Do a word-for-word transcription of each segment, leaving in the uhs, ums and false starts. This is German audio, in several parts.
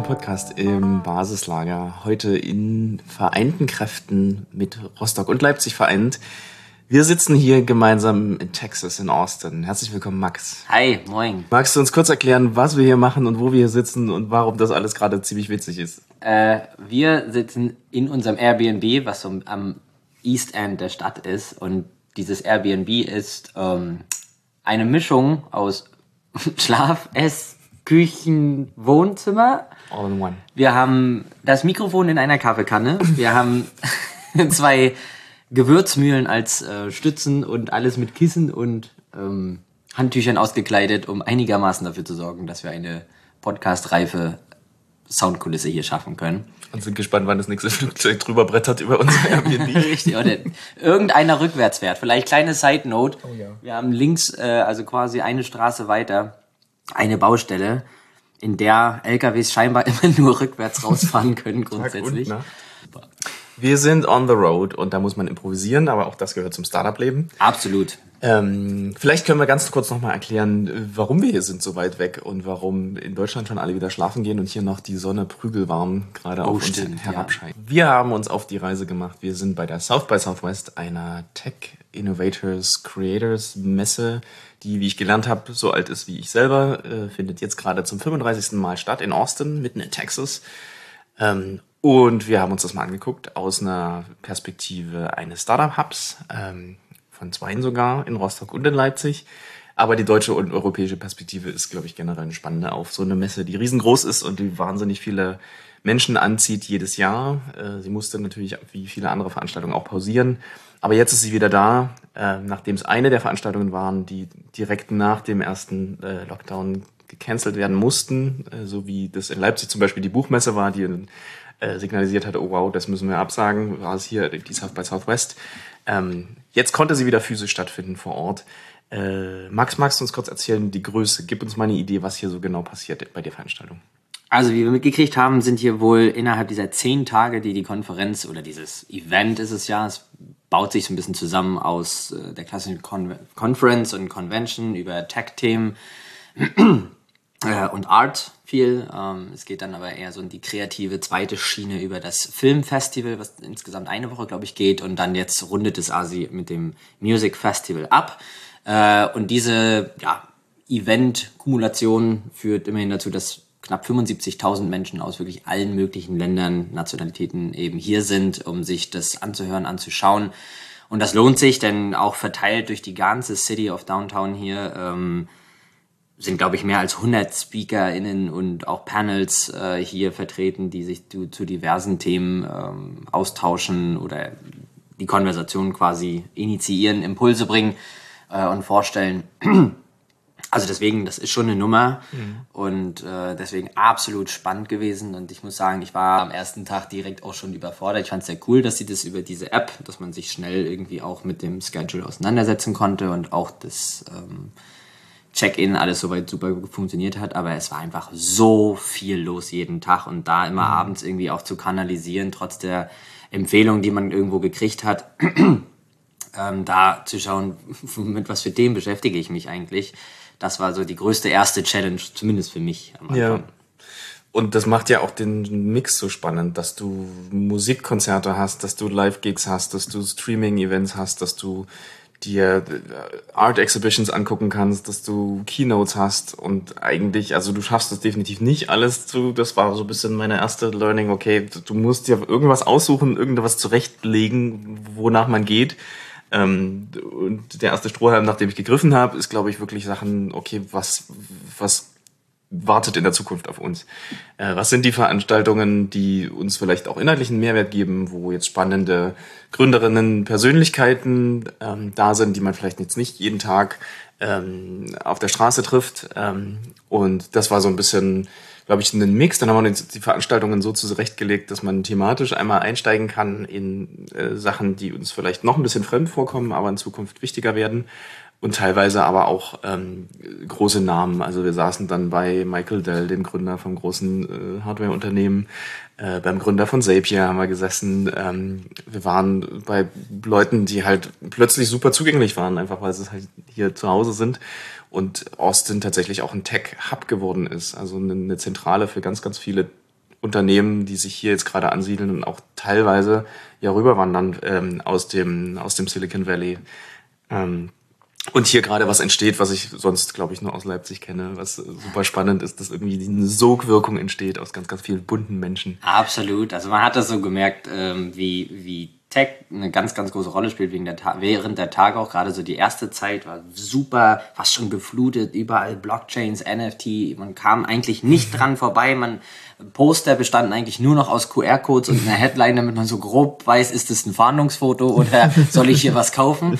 Podcast im Basislager. Heute in vereinten Kräften mit Rostock und Leipzig vereint. Wir sitzen hier gemeinsam in Texas, in Austin. Herzlich willkommen, Max. Hi, moin. Magst du uns kurz erklären, was wir hier machen und wo wir hier sitzen und warum das alles gerade ziemlich witzig ist? Äh, wir sitzen in unserem Airbnb, was so am East End der Stadt ist. Und dieses Airbnb ist ähm, eine Mischung aus Schlaf, Ess, Küchen, Wohnzimmer. All in one. Wir haben das Mikrofon in einer Kaffeekanne. Wir haben zwei Gewürzmühlen als äh, Stützen und alles mit Kissen und ähm, Handtüchern ausgekleidet, um einigermaßen dafür zu sorgen, dass wir eine podcastreife Soundkulisse hier schaffen können. Und sind gespannt, wann das nächste Flugzeug drüber brettert über unser Airbnb. Richtig, oder irgendeiner rückwärts fährt. Vielleicht kleine Side Note. Oh ja. Wir haben links, äh, also quasi eine Straße weiter, eine Baustelle, in der L K Ws scheinbar immer nur rückwärts rausfahren können grundsätzlich. Tag und Nacht. Wir sind on the road und da muss man improvisieren, aber auch das gehört zum Startup-Leben. Absolut. Ähm, vielleicht können wir ganz kurz nochmal erklären, warum wir hier sind so weit weg und warum in Deutschland schon alle wieder schlafen gehen und hier noch die Sonne prügelwarm gerade Oh, auf uns stimmt, herabscheint. Ja. Wir haben uns auf die Reise gemacht. Wir sind bei der South by Southwest, einer Tech Innovators Creators Messe, die, wie ich gelernt habe, so alt ist wie ich selber, äh, findet jetzt gerade zum fünfunddreißigsten Mal statt in Austin, mitten in Texas. Ähm, Und wir haben uns das mal angeguckt aus einer Perspektive eines Startup-Hubs, ähm, von zweien sogar, in Rostock und in Leipzig. Aber die deutsche und europäische Perspektive ist, glaube ich, generell eine spannende auf so eine Messe, die riesengroß ist und die wahnsinnig viele Menschen anzieht jedes Jahr. Äh, sie musste natürlich wie viele andere Veranstaltungen auch pausieren. Aber jetzt ist sie wieder da, äh, nachdem es eine der Veranstaltungen waren, die direkt nach dem ersten äh, Lockdown gecancelt werden mussten, äh, so wie das in Leipzig zum Beispiel die Buchmesse war, die äh, signalisiert hat, oh wow, das müssen wir absagen, war es hier die South by Southwest. Ähm, jetzt konnte sie wieder physisch stattfinden vor Ort. Äh, Max, magst du uns kurz erzählen, die Größe? Gib uns mal eine Idee, was hier so genau passiert bei der Veranstaltung. Also wie wir mitgekriegt haben, sind hier wohl innerhalb dieser zehn Tage, die die Konferenz oder dieses Event ist es ja, es baut sich so ein bisschen zusammen aus äh, der klassischen Con- Conference und Convention über Tech-Themen äh, und Art viel. Ähm, es geht dann aber eher so in die kreative zweite Schiene über das Filmfestival, was insgesamt eine Woche, glaube ich, geht. Und dann jetzt rundet es Asi mit dem Music Festival ab. Äh, und diese ja, Event-Kumulation führt immerhin dazu, dass knapp fünfundsiebzigtausend Menschen aus wirklich allen möglichen Ländern, Nationalitäten eben hier sind, um sich das anzuhören, anzuschauen. Und das lohnt sich, denn auch verteilt durch die ganze City of Downtown hier ähm, sind, glaube ich, mehr als hundert SpeakerInnen und auch Panels äh, hier vertreten, die sich zu, zu diversen Themen ähm, austauschen oder die Konversation quasi initiieren, Impulse bringen äh, und vorstellen. Also deswegen, das ist schon eine Nummer mhm. und äh, deswegen absolut spannend gewesen. Und ich muss sagen, ich war am ersten Tag direkt auch schon überfordert. Ich fand es sehr cool, dass sie das über diese App, dass man sich schnell irgendwie auch mit dem Schedule auseinandersetzen konnte und auch das ähm, Check-in alles soweit super funktioniert hat, aber es war einfach so viel los jeden Tag und da immer mhm. abends irgendwie auch zu kanalisieren, trotz der Empfehlung, die man irgendwo gekriegt hat, ähm, da zu schauen, mit was für Themen beschäftige ich mich eigentlich. Das war so die größte erste Challenge, zumindest für mich am Anfang. Ja. Und das macht ja auch den Mix so spannend, dass du Musikkonzerte hast, dass du Live-Gigs hast, dass du Streaming-Events hast, dass du dir Art-Exhibitions angucken kannst, dass du Keynotes hast und eigentlich, also du schaffst es definitiv nicht alles zu, das war so ein bisschen meine erste Learning, okay, du musst dir irgendwas aussuchen, irgendwas zurechtlegen, wonach man geht. Ähm, und der erste Strohhalm, nach dem ich gegriffen habe, ist, glaube ich, wirklich Sachen, okay, was, was wartet in der Zukunft auf uns? Äh, was sind die Veranstaltungen, die uns vielleicht auch inhaltlichen Mehrwert geben, wo jetzt spannende Gründerinnen, Persönlichkeiten ähm, da sind, die man vielleicht jetzt nicht jeden Tag ähm, auf der Straße trifft. Ähm, und das war so ein bisschen, glaube ich, ein Mix. Dann haben wir uns die Veranstaltungen so zurechtgelegt, dass man thematisch einmal einsteigen kann in äh, Sachen, die uns vielleicht noch ein bisschen fremd vorkommen, aber in Zukunft wichtiger werden. Und teilweise aber auch ähm, große Namen. Also wir saßen dann bei Michael Dell, dem Gründer vom großen äh, Hardware-Unternehmen. Äh, beim Gründer von Zapier haben wir gesessen. Ähm, wir waren bei Leuten, die halt plötzlich super zugänglich waren, einfach weil sie halt hier zu Hause sind. Und Austin tatsächlich auch ein Tech-Hub geworden ist. Also eine, eine Zentrale für ganz, ganz viele Unternehmen, die sich hier jetzt gerade ansiedeln und auch teilweise ja rüberwandern ähm, aus dem aus dem Silicon Valley. Ähm, und hier gerade was entsteht, was ich sonst, glaube ich, nur aus Leipzig kenne, was super spannend ist, dass irgendwie eine Sogwirkung entsteht aus ganz, ganz vielen bunten Menschen. Absolut. Also man hat das so gemerkt, ähm, wie, wie Tech eine ganz, ganz große Rolle spielt wegen der Ta- während der Tage auch. Gerade so die erste Zeit war super, fast schon geflutet, überall Blockchains, N F T. Man kam eigentlich nicht dran vorbei. Man Poster bestanden eigentlich nur noch aus Q R-Codes und einer Headline, damit man so grob weiß, ist das ein Fahndungsfoto oder soll ich hier was kaufen?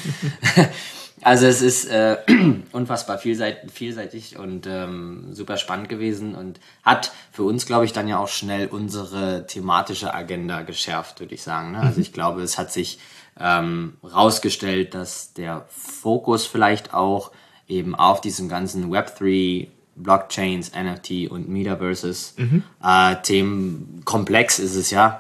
Also es ist äh, unfassbar vielseitig, vielseitig und ähm, super spannend gewesen und hat für uns, glaube ich, dann ja auch schnell unsere thematische Agenda geschärft, würde ich sagen. Ne? Also ich glaube, es hat sich ähm, rausgestellt, dass der Fokus vielleicht auch eben auf diesem ganzen Web drei, Blockchains, N F T und Metaverses mhm. äh, Themenkomplex ist es ja,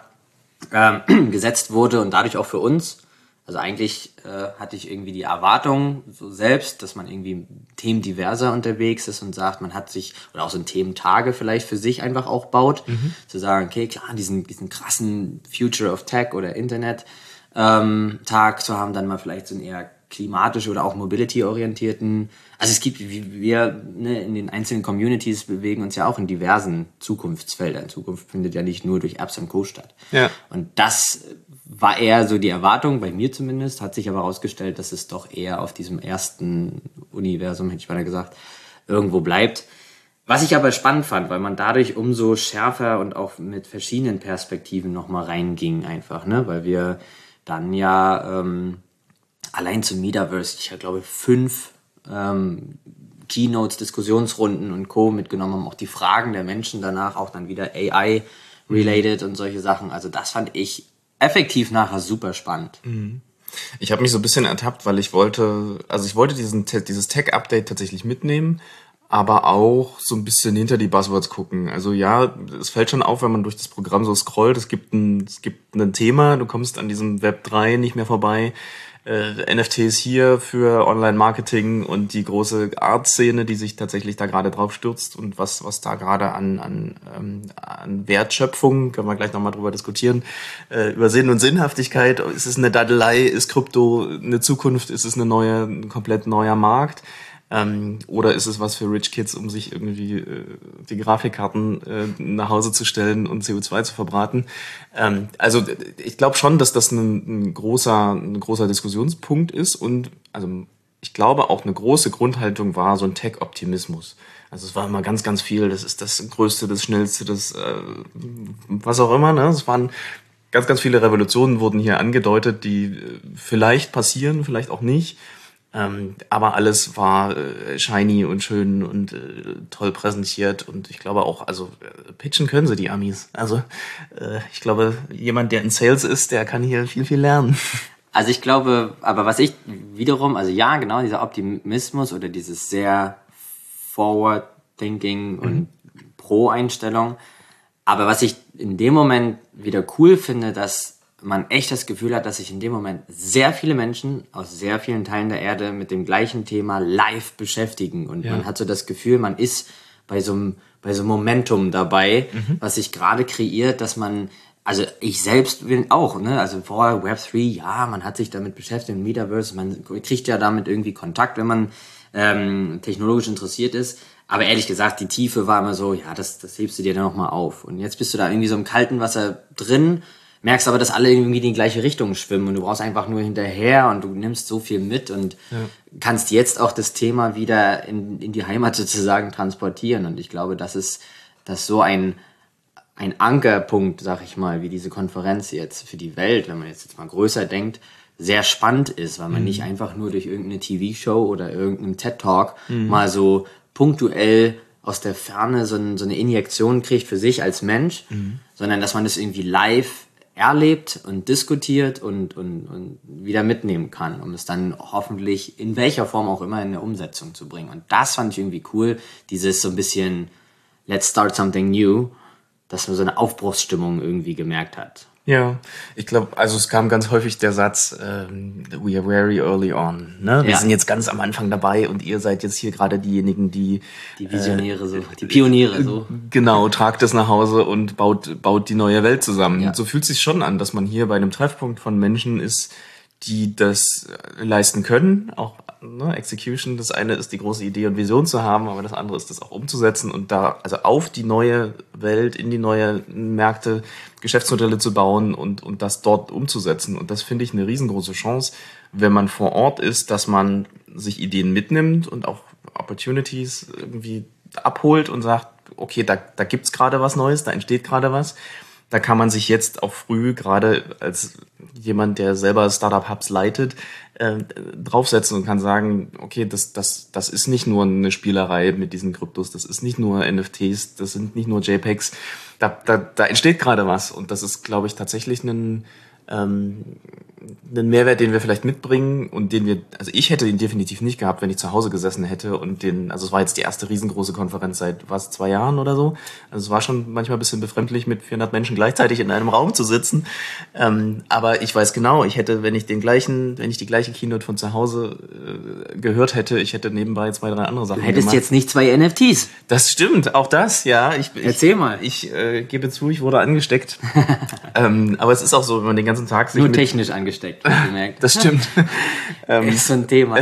ähm, gesetzt wurde und dadurch auch für uns. Also eigentlich äh, hatte ich irgendwie die Erwartung so selbst, dass man irgendwie themendiverser unterwegs ist und sagt, man hat sich, oder auch so ein Thementage vielleicht für sich einfach auch baut, mhm. zu sagen, okay, klar, diesen, diesen krassen Future of Tech oder Internet ähm, Tag zu haben, dann mal vielleicht so einen eher klimatisch oder auch mobility-orientierten. Also es gibt, wie wir ne, in den einzelnen Communities bewegen uns ja auch in diversen Zukunftsfeldern. Zukunft findet ja nicht nur durch Apps und Co. statt. Ja. Und das war eher so die Erwartung, bei mir zumindest, hat sich aber herausgestellt, dass es doch eher auf diesem ersten Universum, hätte ich mal gesagt, irgendwo bleibt. Was ich aber spannend fand, weil man dadurch umso schärfer und auch mit verschiedenen Perspektiven nochmal reinging einfach, ne, weil wir dann ja ähm, allein zum Metaverse, ich glaube, fünf ähm, Keynotes, Diskussionsrunden und Co. mitgenommen haben, auch die Fragen der Menschen danach, auch dann wieder A I-related und solche Sachen. Also das fand ich effektiv nachher super spannend. Ich habe mich so ein bisschen ertappt, weil ich wollte, also ich wollte diesen dieses Tech-Update tatsächlich mitnehmen, aber auch so ein bisschen hinter die Buzzwords gucken. Also ja, es fällt schon auf, wenn man durch das Programm so scrollt, es gibt ein, es gibt ein Thema, du kommst an diesem Web drei nicht mehr vorbei. Äh, N F Ts hier für Online-Marketing und die große Art-Szene, die sich tatsächlich da gerade drauf stürzt und was was da gerade an an ähm, an Wertschöpfung, können wir gleich nochmal drüber diskutieren, äh, über Sinn und Sinnhaftigkeit. Ist es eine Daddelei? Ist Krypto eine Zukunft? Ist es eine neue, ein komplett neuer Markt? Ähm, oder ist es was für Rich Kids, um sich irgendwie äh, die Grafikkarten äh, nach Hause zu stellen und C O zwei zu verbraten? Ähm, also ich glaube schon, dass das ein, ein großer ein großer Diskussionspunkt ist und also ich glaube auch eine große Grundhaltung war so ein Tech-Optimismus. Also es war immer ganz, ganz viel, das ist das Größte, das Schnellste, das äh, was auch immer. Ne? Es waren ganz, ganz viele Revolutionen wurden hier angedeutet, die vielleicht passieren, vielleicht auch nicht. Ähm, aber alles war äh, shiny und schön und äh, toll präsentiert und ich glaube auch, also äh, pitchen können sie die Amis. Also äh, ich glaube, jemand, der in Sales ist, der kann hier viel, viel lernen. Also ich glaube, aber was ich wiederum, also ja, genau, dieser Optimismus oder dieses sehr Forward-Thinking und mhm. Pro-Einstellung. Aber was ich in dem Moment wieder cool finde, dass man echt das Gefühl hat, dass sich in dem Moment sehr viele Menschen aus sehr vielen Teilen der Erde mit dem gleichen Thema live beschäftigen. Und ja. man hat so das Gefühl, man ist bei so einem, bei so einem Momentum dabei, mhm. was sich gerade kreiert, dass man, also ich selbst bin auch, ne, also vorher Web drei, ja, man hat sich damit beschäftigt, Metaverse, man kriegt ja damit irgendwie Kontakt, wenn man ähm, technologisch interessiert ist. Aber ehrlich gesagt, die Tiefe war immer so, ja, das, das hebst du dir dann nochmal auf. Und jetzt bist du da irgendwie so im kalten Wasser drin, merkst aber, dass alle irgendwie in die gleiche Richtung schwimmen und du brauchst einfach nur hinterher und du nimmst so viel mit und ja. kannst jetzt auch das Thema wieder in, in die Heimat sozusagen transportieren. Und ich glaube, das ist, das ist so ein, ein Ankerpunkt, sag ich mal, wie diese Konferenz jetzt für die Welt, wenn man jetzt, jetzt mal größer denkt, sehr spannend ist, weil man mhm. nicht einfach nur durch irgendeine T V-Show oder irgendeinen TED-Talk mhm. mal so punktuell aus der Ferne so, ein, so eine Injektion kriegt für sich als Mensch, mhm. sondern dass man das irgendwie live erlebt und diskutiert und, und, und wieder mitnehmen kann, um es dann hoffentlich in welcher Form auch immer in der Umsetzung zu bringen. Und das fand ich irgendwie cool, dieses so ein bisschen Let's start something new, dass man so eine Aufbruchsstimmung irgendwie gemerkt hat. Ja, ich glaube, also es kam ganz häufig der Satz, ähm, we are very early on. Ne? Wir Ja. sind jetzt ganz am Anfang dabei und ihr seid jetzt hier gerade diejenigen, die Die Visionäre, äh, so, die Pioniere, so. Genau, tragt es nach Hause und baut, baut die neue Welt zusammen. Ja. Und so fühlt es sich schon an, dass man hier bei einem Treffpunkt von Menschen ist, die das leisten können, auch ne, Execution. Das eine ist die große Idee und Vision zu haben, aber das andere ist das auch umzusetzen und da also auf die neue Welt, in die neue Märkte Geschäftsmodelle zu bauen und und das dort umzusetzen. Und das finde ich eine riesengroße Chance, wenn man vor Ort ist, dass man sich Ideen mitnimmt und auch Opportunities irgendwie abholt und sagt, okay, da da gibt's gerade was Neues, da entsteht gerade was. Da kann man sich jetzt auch früh, gerade als jemand, der selber Startup-Hubs leitet, äh, draufsetzen und kann sagen, okay, das, das, das ist nicht nur eine Spielerei mit diesen Kryptos, das ist nicht nur N F Ts, das sind nicht nur JPEGs, da, da, da entsteht gerade was. Und das ist, glaube ich, tatsächlich ein, ähm, einen Mehrwert, den wir vielleicht mitbringen und den wir, also ich hätte ihn definitiv nicht gehabt, wenn ich zu Hause gesessen hätte und den, also es war jetzt die erste riesengroße Konferenz seit, was, zwei Jahren oder so. Also es war schon manchmal ein bisschen befremdlich, mit vierhundert Menschen gleichzeitig in einem Raum zu sitzen. Ähm, aber ich weiß genau, ich hätte, wenn ich den gleichen, wenn ich die gleiche Keynote von zu Hause äh, gehört hätte, ich hätte nebenbei zwei, drei andere Sachen Du hättest gemacht. jetzt nicht zwei N F Ts. Das stimmt, auch das, ja. Ich, Erzähl ich, mal. Ich äh, gebe zu, ich wurde angesteckt. ähm, aber es ist auch so, wenn man den ganzen Tag sich Nur mit, technisch angesteckt, gemerkt. das stimmt. ähm, Ist so ein Thema.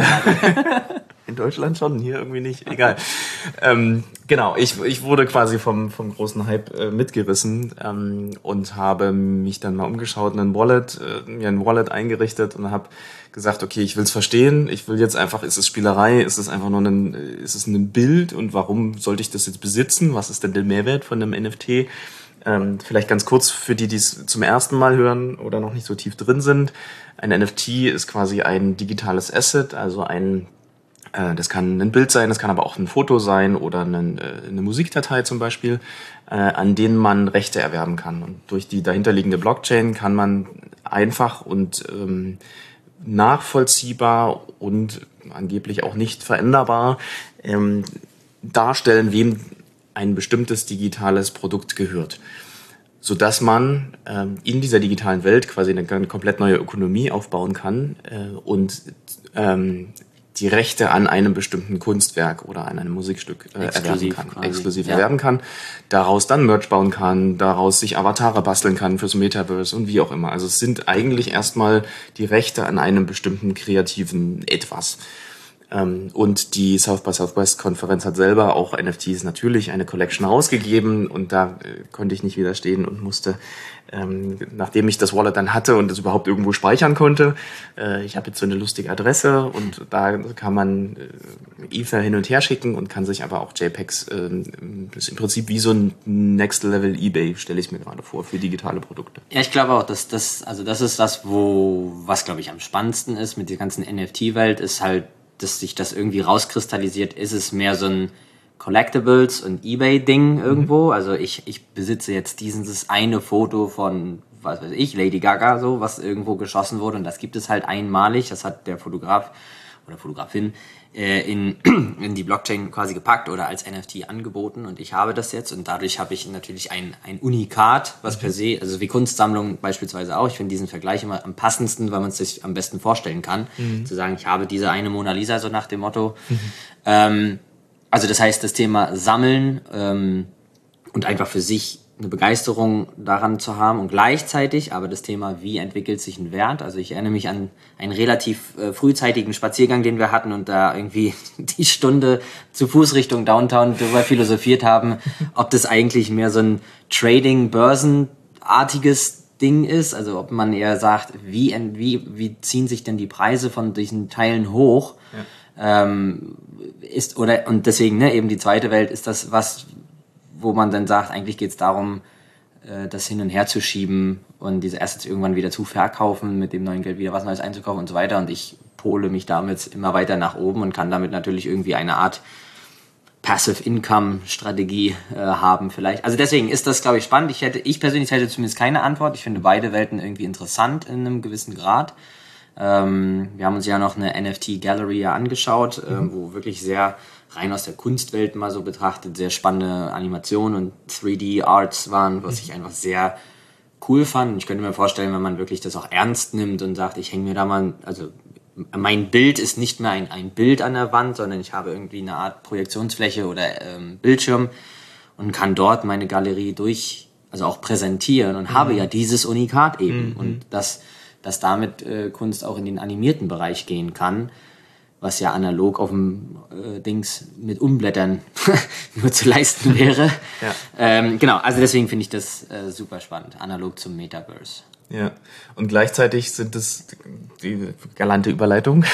In Deutschland schon, hier irgendwie nicht. Egal. ähm, genau, ich, ich wurde quasi vom, vom großen Hype äh, mitgerissen ähm, und habe mich dann mal umgeschaut, ein Wallet, äh, mir ein Wallet eingerichtet und habe gesagt, okay, ich will es verstehen. Ich will jetzt einfach, ist es Spielerei? Ist es einfach nur ein, ist es ein Bild? Und warum sollte ich das jetzt besitzen? Was ist denn der Mehrwert von einem N F T? Ähm, vielleicht ganz kurz für die, die es zum ersten Mal hören oder noch nicht so tief drin sind. Ein N F T ist quasi ein digitales Asset, also ein, äh, das kann ein Bild sein, das kann aber auch ein Foto sein oder eine, äh, eine Musikdatei zum Beispiel, äh, an denen man Rechte erwerben kann. Und durch die dahinterliegende Blockchain kann man einfach und ähm, nachvollziehbar und angeblich auch nicht veränderbar ähm, darstellen, wem ein bestimmtes digitales Produkt gehört, sodass man ähm, in dieser digitalen Welt quasi eine, eine komplett neue Ökonomie aufbauen kann äh, und ähm, die Rechte an einem bestimmten Kunstwerk oder an einem Musikstück äh, erwerben kann, quasi. exklusiv Ja. erwerben kann, daraus dann Merch bauen kann, daraus sich Avatare basteln kann fürs Metaverse und wie auch immer. Also es sind eigentlich erstmal die Rechte an einem bestimmten kreativen Etwas. Und die South by Southwest Konferenz hat selber auch N F Ts natürlich eine Collection rausgegeben und da äh, konnte ich nicht widerstehen und musste, ähm, nachdem ich das Wallet dann hatte und es überhaupt irgendwo speichern konnte, äh, ich habe jetzt so eine lustige Adresse und da kann man äh, Ether hin und her schicken und kann sich aber auch JPEGs, äh, ist im Prinzip wie so ein Next Level eBay, stelle ich mir gerade vor, für digitale Produkte. Ja, ich glaube auch, dass das, also das ist das, wo, was glaube ich am spannendsten ist mit der ganzen N F T-Welt, ist halt, dass sich das irgendwie rauskristallisiert, ist es mehr so ein Collectibles- und Ebay-Ding irgendwo. Mhm. Also ich, ich besitze jetzt dieses eine Foto von, was weiß ich, Lady Gaga, so, was irgendwo geschossen wurde und das gibt es halt einmalig. Das hat der Fotograf oder Fotografin äh, in, in die Blockchain quasi gepackt oder als N F T angeboten und ich habe das jetzt und dadurch habe ich natürlich ein, ein Unikat, was per se, also wie Kunstsammlung beispielsweise auch, ich finde diesen Vergleich immer am passendsten, weil man es sich am besten vorstellen kann, mhm. zu sagen, ich habe diese eine Mona Lisa, so nach dem Motto. Mhm. Ähm, also das heißt, das Thema Sammeln ähm, und einfach für sich eine Begeisterung daran zu haben und gleichzeitig aber das Thema, wie entwickelt sich ein Wert. Also ich erinnere mich an einen relativ äh, frühzeitigen Spaziergang, den wir hatten und da irgendwie die Stunde zu Fuß Richtung Downtown darüber philosophiert haben, ob das eigentlich mehr so ein Trading-Börsenartiges Ding ist, also ob man eher sagt, wie, wie, wie ziehen sich denn die Preise von diesen Teilen hoch, ja. ähm, ist, oder, und deswegen, ne, eben die zweite Welt ist das was, wo man dann sagt, eigentlich geht es darum, äh, das hin und her zu schieben und diese Assets irgendwann wieder zu verkaufen, mit dem neuen Geld wieder was Neues einzukaufen und so weiter. Und ich pole mich damit immer weiter nach oben und kann damit natürlich irgendwie eine Art Passive-Income-Strategie äh, haben vielleicht. Also deswegen ist das, glaube ich, spannend. Ich hätte, ich persönlich hätte zumindest keine Antwort. Ich finde beide Welten irgendwie interessant in einem gewissen Grad. Ähm, wir haben uns ja noch eine N F T-Gallery ja angeschaut, mhm. ähm, wo wirklich sehr rein aus der Kunstwelt mal so betrachtet, sehr spannende Animationen und drei D Arts waren, was ich einfach sehr cool fand. Ich könnte mir vorstellen, wenn man wirklich das auch ernst nimmt und sagt, ich hänge mir da mal, also mein Bild ist nicht mehr ein, ein Bild an der Wand, sondern ich habe irgendwie eine Art Projektionsfläche oder ähm, Bildschirm und kann dort meine Galerie durch, also auch präsentieren und mhm. habe ja dieses Unikat eben. Mhm. Und dass, dass damit äh, Kunst auch in den animierten Bereich gehen kann, was ja analog auf dem äh, Dings mit Umblättern nur zu leisten wäre. Ja. Ähm, genau, also deswegen finde ich das äh, super spannend, analog zum Metaverse. Ja, und gleichzeitig sind es, die galante Überleitung,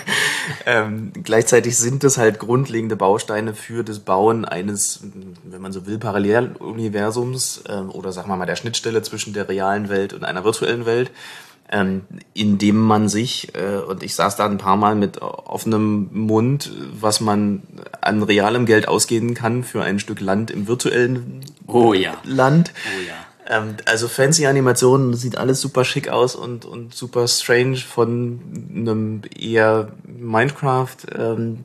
ähm, gleichzeitig sind es halt grundlegende Bausteine für das Bauen eines, wenn man so will, Paralleluniversums äh, oder sagen wir mal der Schnittstelle zwischen der realen Welt und einer virtuellen Welt, ähm, indem man sich, äh, und ich saß da ein paar Mal mit offenem Mund, was man an realem Geld ausgeben kann für ein Stück Land im virtuellen oh, ja. Land. Oh ja. Also fancy Animationen, sieht alles super schick aus und, und super strange von einem eher Minecraft ähm,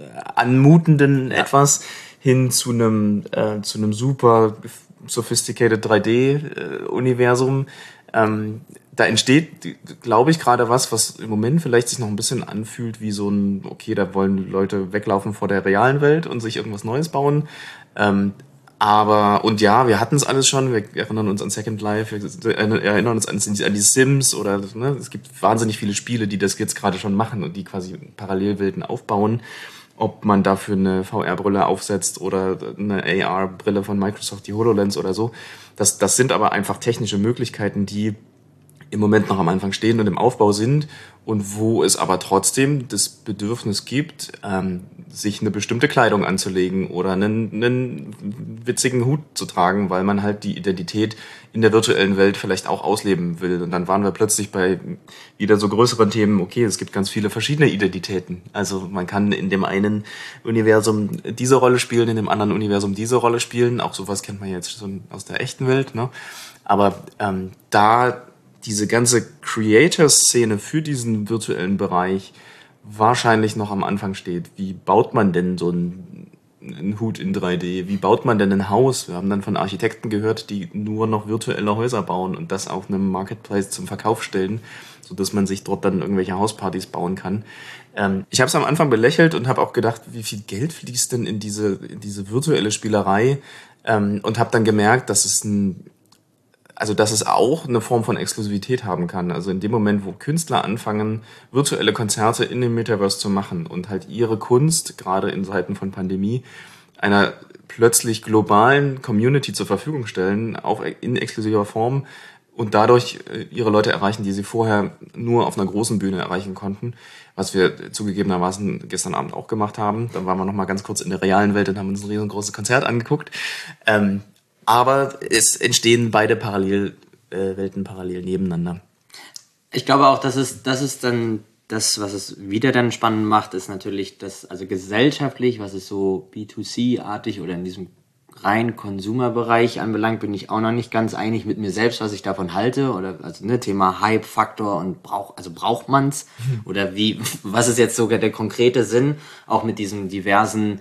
anmutenden ja. etwas hin zu einem, äh, zu einem super sophisticated drei D-Universum. Ähm, da entsteht, glaube ich, gerade was, was im Moment vielleicht sich noch ein bisschen anfühlt wie so ein, okay, da wollen Leute weglaufen vor der realen Welt und sich irgendwas Neues bauen. Ähm, Aber, und ja, wir hatten es alles schon, wir erinnern uns an Second Life, wir erinnern uns an, an die Sims oder, ne, es gibt wahnsinnig viele Spiele, die das jetzt gerade schon machen und die quasi Parallelwelten aufbauen. Ob man dafür eine V R-Brille aufsetzt oder eine A R-Brille von Microsoft, die HoloLens oder so. Das, das sind aber einfach technische Möglichkeiten, die im Moment noch am Anfang stehen und im Aufbau sind und wo es aber trotzdem das Bedürfnis gibt, ähm, sich eine bestimmte Kleidung anzulegen oder einen, einen witzigen Hut zu tragen, weil man halt die Identität in der virtuellen Welt vielleicht auch ausleben will. Und dann waren wir plötzlich bei wieder so größeren Themen, okay, es gibt ganz viele verschiedene Identitäten. Also man kann in dem einen Universum diese Rolle spielen, in dem anderen Universum diese Rolle spielen. Auch sowas kennt man jetzt schon aus der echten Welt, ne? Aber ähm, da diese ganze Creator-Szene für diesen virtuellen Bereich wahrscheinlich noch am Anfang steht. Wie baut man denn so einen, einen Hut in drei D? Wie baut man denn ein Haus? Wir haben dann von Architekten gehört, die nur noch virtuelle Häuser bauen und das auf einem Marketplace zum Verkauf stellen, sodass man sich dort dann irgendwelche Hauspartys bauen kann. Ähm, ich habe es am Anfang belächelt und habe auch gedacht, wie viel Geld fließt denn in diese, in diese virtuelle Spielerei? Ähm, und habe dann gemerkt, dass es ein Also, dass es auch eine Form von Exklusivität haben kann. Also in dem Moment, wo Künstler anfangen, virtuelle Konzerte in dem Metaverse zu machen und halt ihre Kunst, gerade in Zeiten von Pandemie, einer plötzlich globalen Community zur Verfügung stellen, auch in exklusiver Form und dadurch ihre Leute erreichen, die sie vorher nur auf einer großen Bühne erreichen konnten, was wir zugegebenermaßen gestern Abend auch gemacht haben. Dann waren wir noch mal ganz kurz in der realen Welt und haben uns ein riesengroßes Konzert angeguckt. Ähm, Aber es entstehen beide Parallelwelten äh, parallel nebeneinander. Ich glaube auch, dass es, das ist dann das, was es wieder dann spannend macht, ist natürlich das, also gesellschaftlich, was es so B zwei C-artig oder in diesem rein Consumer-Bereich anbelangt, bin ich auch noch nicht ganz einig mit mir selbst, was ich davon halte. Oder also ne, Thema Hype-Faktor und brauch, also braucht man's? Mhm. Oder wie, was ist jetzt sogar der konkrete Sinn, auch mit diesen diversen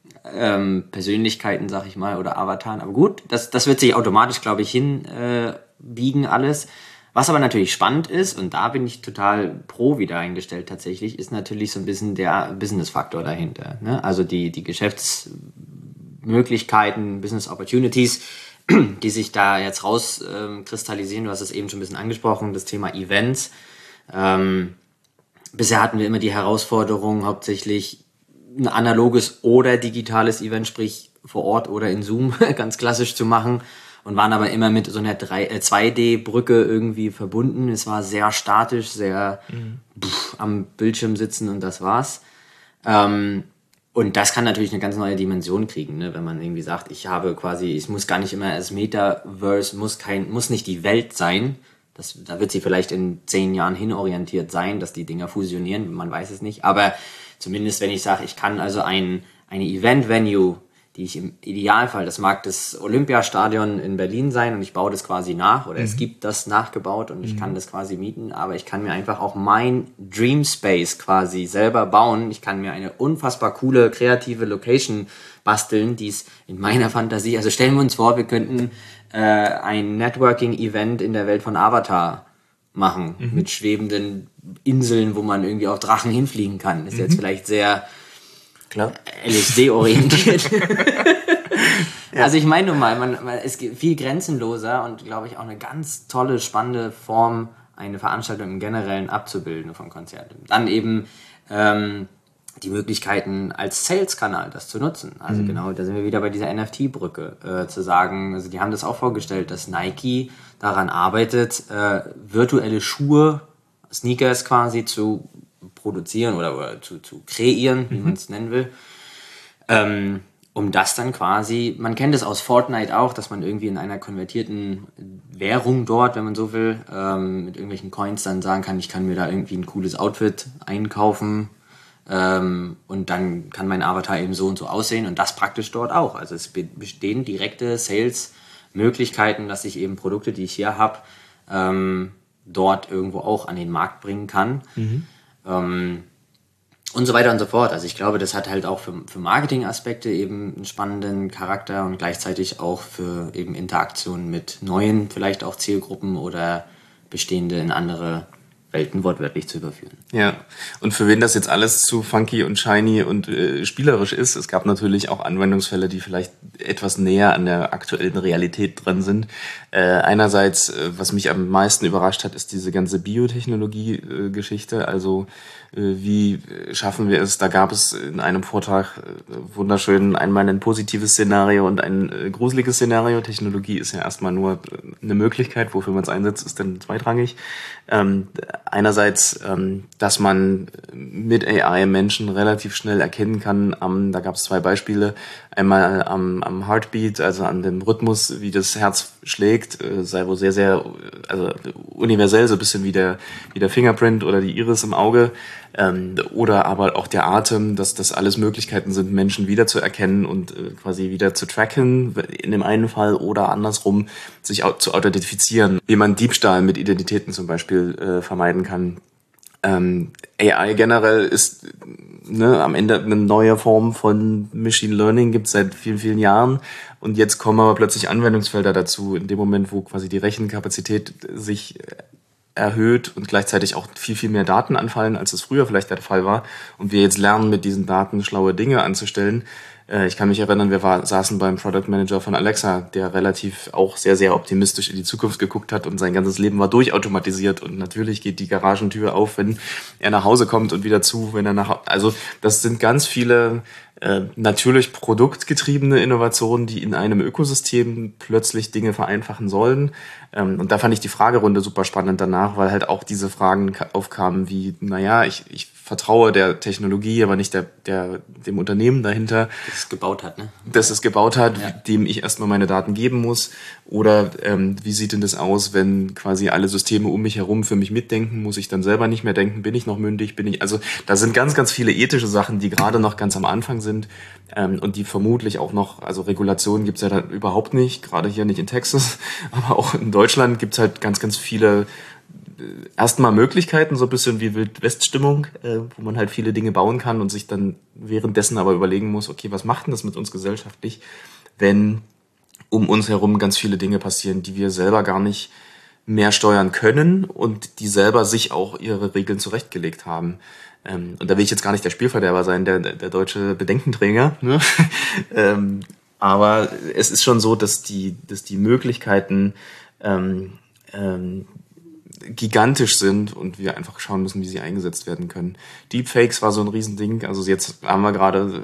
Ähm, Persönlichkeiten, sag ich mal, oder Avataren. Aber gut, das, das wird sich automatisch, glaube ich, hinbiegen äh, alles. Was aber natürlich spannend ist, und da bin ich total pro wieder eingestellt tatsächlich, ist natürlich so ein bisschen der Business-Faktor dahinter. Ne? Also die, die Geschäftsmöglichkeiten, Business Opportunities, die sich da jetzt rauskristallisieren. Ähm, du hast es eben schon ein bisschen angesprochen, das Thema Events. Ähm, bisher hatten wir immer die Herausforderung, hauptsächlich ein analoges oder digitales Event, sprich vor Ort oder in Zoom, ganz klassisch zu machen und waren aber immer mit so einer zwei D-Brücke irgendwie verbunden. Es war sehr statisch, sehr mhm. pff, am Bildschirm sitzen und das war's. Ähm, und das kann natürlich eine ganz neue Dimension kriegen, ne? Wenn man irgendwie sagt, ich habe quasi, es muss gar nicht immer das Metaverse, muss kein, muss nicht die Welt sein. Das, da wird sie vielleicht in zehn Jahren hinorientiert sein, dass die Dinger fusionieren, man weiß es nicht, aber zumindest wenn ich sage, ich kann also ein, eine Event-Venue, die ich im Idealfall, das mag das Olympiastadion in Berlin sein und ich baue das quasi nach oder mhm. es gibt das nachgebaut und ich mhm. kann das quasi mieten, aber ich kann mir einfach auch mein Dream Space quasi selber bauen. Ich kann mir eine unfassbar coole, kreative Location basteln, die es in meiner Fantasie, also stellen wir uns vor, wir könnten äh, ein Networking-Event in der Welt von Avatar machen, mhm. mit schwebenden Inseln, wo man irgendwie auch Drachen hinfliegen kann. Das ist mhm. jetzt vielleicht sehr Klar. L S D-orientiert. Ja. Also ich meine nur mal, man, man, es gibt viel grenzenloser und glaube ich auch eine ganz tolle, spannende Form, eine Veranstaltung im Generellen abzubilden von Konzerten. Dann eben ähm, die Möglichkeiten als Sales-Kanal das zu nutzen. Also mhm. genau, da sind wir wieder bei dieser N F T-Brücke, äh, zu sagen, also die haben das auch vorgestellt, dass Nike daran arbeitet, äh, virtuelle Schuhe, Sneakers quasi zu produzieren oder, oder zu, zu kreieren, wie mhm. man es nennen will. Ähm, um das dann quasi, man kennt es aus Fortnite auch, dass man irgendwie in einer konvertierten Währung dort, wenn man so will, ähm, mit irgendwelchen Coins dann sagen kann, ich kann mir da irgendwie ein cooles Outfit einkaufen, ähm, und dann kann mein Avatar eben so und so aussehen und das praktisch dort auch. Also es bestehen direkte Sales-Möglichkeiten, dass ich eben Produkte, die ich hier habe, ähm, dort irgendwo auch an den Markt bringen kann. Mhm. Ähm, Und so weiter und so fort. Also ich glaube, das hat halt auch für, für Marketing-Aspekte eben einen spannenden Charakter und gleichzeitig auch für eben Interaktionen mit neuen, vielleicht auch Zielgruppen oder bestehende in andere Welten wortwörtlich zu überführen. Ja, und für wen das jetzt alles zu funky und shiny und äh, spielerisch ist, es gab natürlich auch Anwendungsfälle, die vielleicht etwas näher an der aktuellen Realität dran sind. Äh, einerseits, äh, was mich am meisten überrascht hat, ist diese ganze Biotechnologie-Geschichte. Äh, also äh, wie schaffen wir es? Da gab es in einem Vortrag äh, wunderschön einmal ein positives Szenario und ein äh, gruseliges Szenario. Technologie ist ja erstmal nur eine Möglichkeit, wofür man es einsetzt, ist dann zweitrangig. Ähm, einerseits, ähm, dass man mit A I Menschen relativ schnell erkennen kann, am, da gab es zwei Beispiele, einmal am, am Heartbeat, also an dem Rhythmus, wie das Herz schlägt, äh, sei wohl sehr, sehr, also universell, so ein bisschen wie der, wie der Fingerprint oder die Iris im Auge, ähm, oder aber auch der Atem, dass das alles Möglichkeiten sind, Menschen wiederzuerkennen und äh, quasi wieder zu tracken, in dem einen Fall, oder andersrum, sich au- zu authentifizieren, wie man Diebstahl mit Identitäten zum Beispiel äh, vermeiden kann. Ähm, A I generell ist ne, am Ende eine neue Form von Machine Learning, gibt es seit vielen, vielen Jahren. Und jetzt kommen aber plötzlich Anwendungsfelder dazu, in dem Moment, wo quasi die Rechenkapazität sich erhöht und gleichzeitig auch viel, viel mehr Daten anfallen, als es früher vielleicht der Fall war. Und wir jetzt lernen, mit diesen Daten schlaue Dinge anzustellen. Ich kann mich erinnern, wir war, saßen beim Product Manager von Alexa, der relativ auch sehr, sehr optimistisch in die Zukunft geguckt hat und sein ganzes Leben war durchautomatisiert und natürlich geht die Garagentür auf, wenn er nach Hause kommt und wieder zu, wenn er nach, also das sind ganz viele äh, natürlich produktgetriebene Innovationen, die in einem Ökosystem plötzlich Dinge vereinfachen sollen. Ähm, und da fand ich die Fragerunde super spannend danach, weil halt auch diese Fragen aufkamen wie, naja, ich, ich vertraue der Technologie, aber nicht der, der, dem Unternehmen dahinter. Das es gebaut hat, ne? Das es gebaut hat, ja. dem ich erstmal meine Daten geben muss. Oder ähm, wie sieht denn das aus, wenn quasi alle Systeme um mich herum für mich mitdenken? Muss ich dann selber nicht mehr denken? Bin ich noch mündig? Bin ich, also da sind ganz, ganz viele ethische Sachen, die gerade noch ganz am Anfang sind ähm, und die vermutlich auch noch, also Regulationen gibt's ja da überhaupt nicht, gerade hier nicht in Texas, aber auch in Deutschland gibt's halt ganz, ganz viele erstmal Möglichkeiten, so ein bisschen wie Wild-West-Stimmung, äh, wo man halt viele Dinge bauen kann und sich dann währenddessen aber überlegen muss, okay, was macht denn das mit uns gesellschaftlich, wenn um uns herum ganz viele Dinge passieren, die wir selber gar nicht mehr steuern können und die selber sich auch ihre Regeln zurechtgelegt haben. Ähm, und da will ich jetzt gar nicht der Spielverderber sein, der, der, der deutsche Bedenkenträger, ne? ähm, aber es ist schon so, dass die, dass die Möglichkeiten ähm, ähm, gigantisch sind und wir einfach schauen müssen, wie sie eingesetzt werden können. Deepfakes war so ein Riesending. Also jetzt haben wir gerade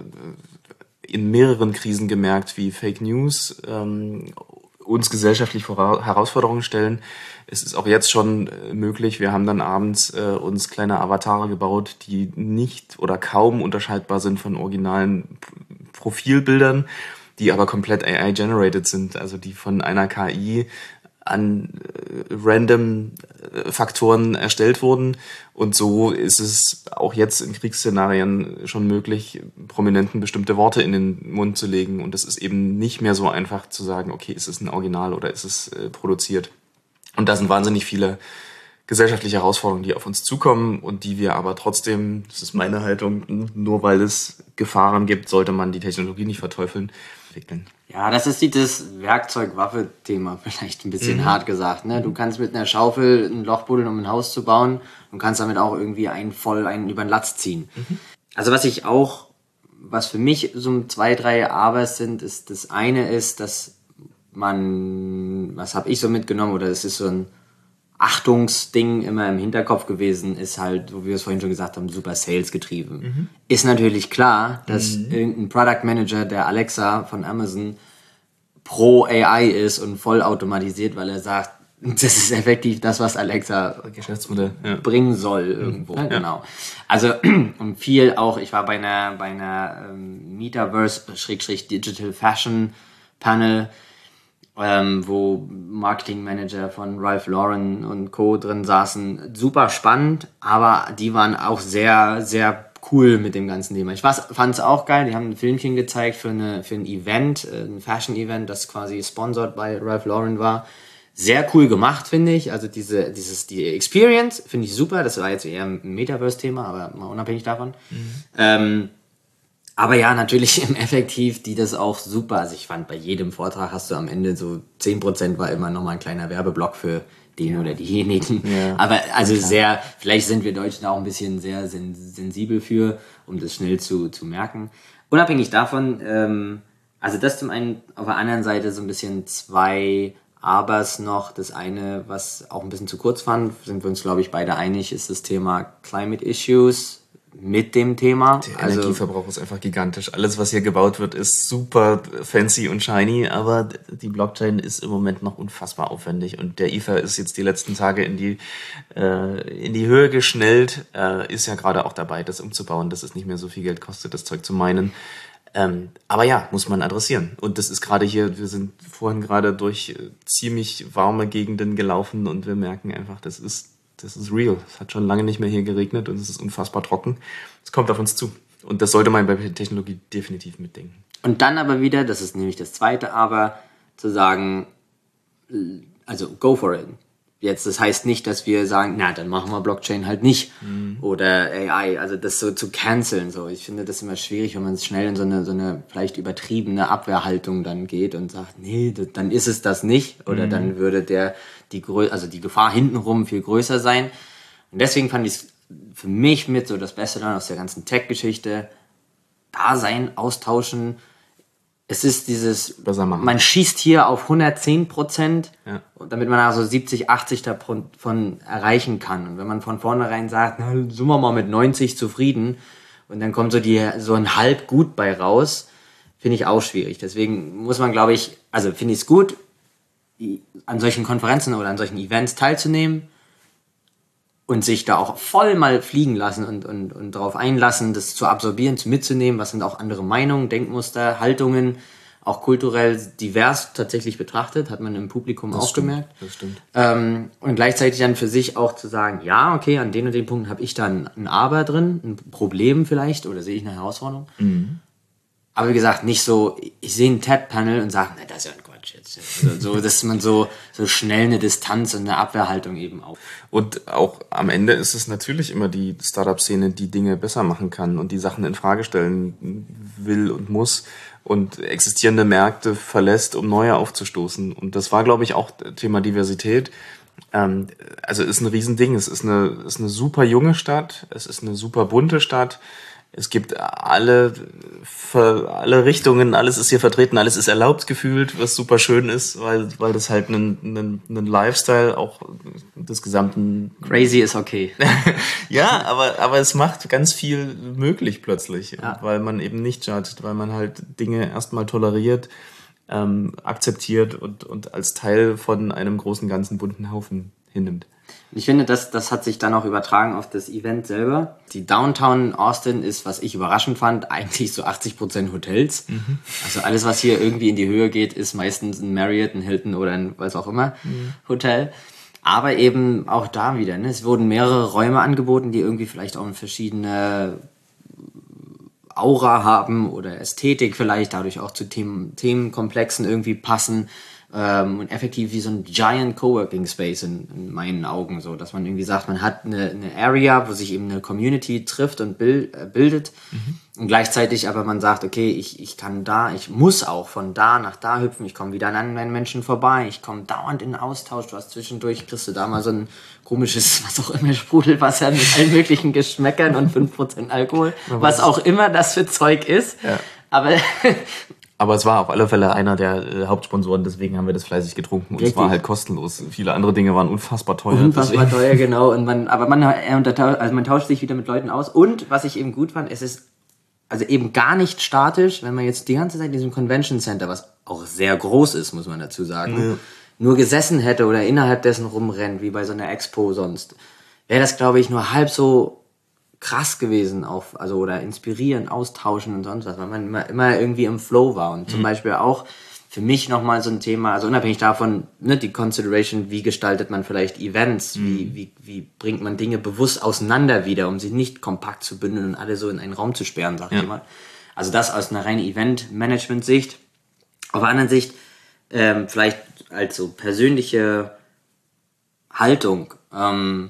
in mehreren Krisen gemerkt, wie Fake News ähm, uns gesellschaftlich vor Herausforderungen stellen. Es ist auch jetzt schon äh, möglich. Wir haben dann abends äh, uns kleine Avatare gebaut, die nicht oder kaum unterscheidbar sind von originalen Profilbildern, die aber komplett A I-generated sind, also die von einer K I an äh, random äh, Faktoren erstellt wurden. Und so ist es auch jetzt in Kriegsszenarien schon möglich, Prominenten bestimmte Worte in den Mund zu legen. Und es ist eben nicht mehr so einfach zu sagen, okay, ist es ein Original oder ist es äh, produziert. Und da sind wahnsinnig viele gesellschaftliche Herausforderungen, die auf uns zukommen und die wir aber trotzdem, das ist meine Haltung, nur weil es Gefahren gibt, sollte man die Technologie nicht verteufeln. entwickeln. Ja, das ist dieses Werkzeug-Waffe-Thema vielleicht ein bisschen mhm. hart gesagt. Ne? Du kannst mit einer Schaufel ein Loch buddeln, um ein Haus zu bauen und kannst damit auch irgendwie einen voll einen über den Latz ziehen. Mhm. Also was ich auch, was für mich so zwei, drei Abers sind, ist das eine ist, dass man, was habe ich so mitgenommen, oder es ist so ein Achtungsding immer im Hinterkopf gewesen, ist halt, wo wir es vorhin schon gesagt haben, super Sales getrieben. Mhm. Ist natürlich klar, dass mhm. irgendein Product Manager der Alexa von Amazon pro A I ist und voll automatisiert, weil er sagt, das ist effektiv das, was Alexa Geschäftsmodell ja. bringen soll irgendwo. Ja. Genau. Also und viel auch, ich war bei einer bei einer ähm, Metaverse-Digital Fashion Panel, Ähm, wo Marketingmanager von Ralph Lauren und Co. drin saßen. Super spannend, aber die waren auch sehr, sehr cool mit dem ganzen Thema. Ich fand es auch geil, die haben ein Filmchen gezeigt für, eine, für ein Event, ein Fashion-Event, das quasi sponsored bei Ralph Lauren war. Sehr cool gemacht, finde ich. Also diese, dieses, die Experience finde ich super. Das war jetzt eher ein Metaverse-Thema, aber mal unabhängig davon. Mhm. Ähm, Aber ja, natürlich im Effektiv, die das auch super, also ich fand, bei jedem Vortrag hast du am Ende so zehn Prozent war immer nochmal ein kleiner Werbeblock für den oder diejenigen. Ja, aber also klar. Sehr, vielleicht sind wir Deutschen auch ein bisschen sehr sen- sensibel für, um das schnell zu, zu merken. Unabhängig davon, ähm, also das zum einen, auf der anderen Seite so ein bisschen zwei Abers noch. Das eine, was auch ein bisschen zu kurz fand, sind wir uns, glaube ich, beide einig, ist das Thema Climate Issues mit dem Thema. Der also, Energieverbrauch ist einfach gigantisch. Alles, was hier gebaut wird, ist super fancy und shiny, aber die Blockchain ist im Moment noch unfassbar aufwendig und der Ether ist jetzt die letzten Tage in die äh, in die Höhe geschnellt, äh, ist ja gerade auch dabei, das umzubauen, dass es nicht mehr so viel Geld kostet, das Zeug zu meinen. Ähm, aber ja, muss man adressieren. Und das ist gerade hier, wir sind vorhin gerade durch äh, ziemlich warme Gegenden gelaufen und wir merken einfach, das ist Das ist real. Es hat schon lange nicht mehr hier geregnet und es ist unfassbar trocken. Es kommt auf uns zu. Und das sollte man bei Technologie definitiv mitdenken. Und dann aber wieder, das ist nämlich das zweite Aber, zu sagen, also go for it. Jetzt, das heißt nicht, dass wir sagen, na, dann machen wir Blockchain halt nicht. Mhm. Oder A I, also das so zu canceln. So. Ich finde das immer schwierig, wenn man schnell in so eine, so eine vielleicht übertriebene Abwehrhaltung dann geht und sagt, nee, das, dann ist es das nicht. Oder mhm. dann würde der, die, Grö- also die Gefahr hintenrum viel größer sein. Und deswegen fand ich es für mich mit so das Beste dann aus der ganzen Tech-Geschichte, da sein, austauschen. Es ist dieses, man schießt hier auf hundertzehn Prozent, ja. damit man also siebzig, achtzig davon erreichen kann. Und wenn man von vornherein sagt, na, sind wir mal mit neunzig zufrieden und dann kommt so, die, so ein halb gut bei raus, finde ich auch schwierig. Deswegen muss man, glaube ich, also finde ich es gut, an solchen Konferenzen oder an solchen Events teilzunehmen und sich da auch voll mal fliegen lassen und, und, und darauf einlassen, das zu absorbieren, zu mitzunehmen, was sind auch andere Meinungen, Denkmuster, Haltungen, auch kulturell divers tatsächlich betrachtet, hat man im Publikum das auch stimmt, gemerkt. Das stimmt. Ähm, und gleichzeitig dann für sich auch zu sagen, ja, okay, an den und den Punkten habe ich dann ein Aber drin, ein Problem vielleicht, oder sehe ich eine Herausforderung. Mhm. Aber wie gesagt, nicht so, ich sehe ein T E D-Panel und sage, na, das ist ja ein Quatsch jetzt. Also, so, dass man so, so schnell eine Distanz und eine Abwehrhaltung eben auch. Und auch am Ende ist es natürlich immer die Startup-Szene, die Dinge besser machen kann und die Sachen in Frage stellen will und muss und existierende Märkte verlässt, um neue aufzustoßen. Und das war, glaube ich, auch Thema Diversität. Ähm, also ist ein Riesending. Es ist eine, ist eine super junge Stadt. Es ist eine super bunte Stadt. Es gibt alle, alle Richtungen, alles ist hier vertreten, alles ist erlaubt gefühlt, was super schön ist, weil, weil das halt einen, einen, einen Lifestyle auch des gesamten... Crazy ist okay. Ja, aber, aber es macht ganz viel möglich plötzlich, ja. Weil man eben nicht judgt, weil man halt Dinge erstmal toleriert, ähm, akzeptiert und, und als Teil von einem großen, ganzen bunten Haufen hinnimmt. Ich finde, das, das hat sich dann auch übertragen auf das Event selber. Die Downtown Austin ist, was ich überraschend fand, eigentlich so achtzig Prozent Hotels. Mhm. Also alles, was hier irgendwie in die Höhe geht, ist meistens ein Marriott, ein Hilton oder ein was auch immer mhm. Hotel. Aber eben auch da wieder, ne? Es wurden mehrere Räume angeboten, die irgendwie vielleicht auch eine verschiedene Aura haben oder Ästhetik vielleicht, dadurch auch zu Themen, Themenkomplexen irgendwie passen. ähm, und effektiv wie so ein giant Coworking Space in, in meinen Augen, so, dass man irgendwie sagt, man hat eine, eine Area, wo sich eben eine Community trifft und bild, äh, bildet mhm. und gleichzeitig aber man sagt, okay, ich, ich kann da, ich muss auch von da nach da hüpfen, ich komme wieder an anderen Menschen vorbei, ich komme dauernd in den Austausch, du hast zwischendurch, kriegst du da mal so ein komisches, was auch immer, Sprudelwasser mit allen möglichen Geschmäckern und fünf Prozent Alkohol, was auch immer das für Zeug ist, ja. aber... Aber es war auf alle Fälle einer der äh, Hauptsponsoren, deswegen haben wir das fleißig getrunken. Und Richtig. Es war halt kostenlos. Viele andere Dinge waren unfassbar teuer. Unfassbar deswegen. teuer, genau. Und man, aber man, also man tauscht sich wieder mit Leuten aus. Und was ich eben gut fand, es ist also eben gar nicht statisch, wenn man jetzt die ganze Zeit in diesem Convention Center, was auch sehr groß ist, muss man dazu sagen, ja. nur gesessen hätte oder innerhalb dessen rumrennt, wie bei so einer Expo sonst, wäre das, glaube ich, nur halb so krass gewesen, auf, also oder inspirieren, austauschen und sonst was, weil man immer, immer irgendwie im Flow war. Und zum mhm. Beispiel auch für mich nochmal so ein Thema, also unabhängig davon, ne, die Consideration, wie gestaltet man vielleicht Events, mhm. wie, wie, wie bringt man Dinge bewusst auseinander wieder, um sie nicht kompakt zu bündeln und alle so in einen Raum zu sperren, sag ja. ich mal. Also das aus einer reinen Event-Management-Sicht. Auf der anderen Sicht, ähm, vielleicht als so persönliche Haltung, ähm,